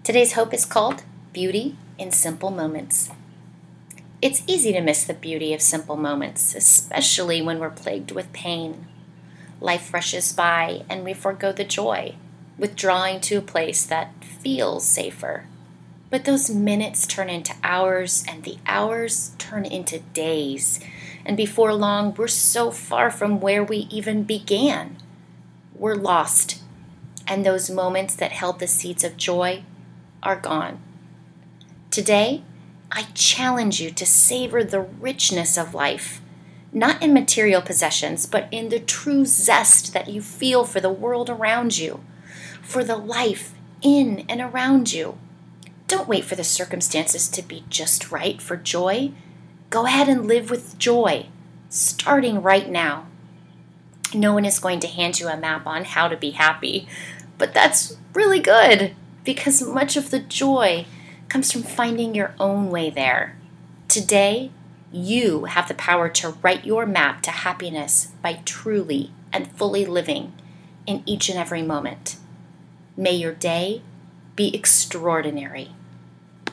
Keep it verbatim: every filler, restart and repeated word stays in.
Today's hope is called Beauty in Simple Moments. It's easy to miss the beauty of simple moments, especially when we're plagued with pain. Life rushes by and we forego the joy, withdrawing to a place that feels safer. But those minutes turn into hours, and the hours turn into days. And before long, we're so far from where we even began. We're lost, and those moments that held the seeds of joy are gone. Today, I challenge you to savor the richness of life, not in material possessions, but in the true zest that you feel for the world around you, for the life in and around you. Don't wait for the circumstances to be just right for joy. Go ahead and live with joy, starting right now. No one is going to hand you a map on how to be happy, but that's really good because much of the joy comes from finding your own way there. Today, you have the power to write your map to happiness by truly and fully living in each and every moment. May your day be extraordinary.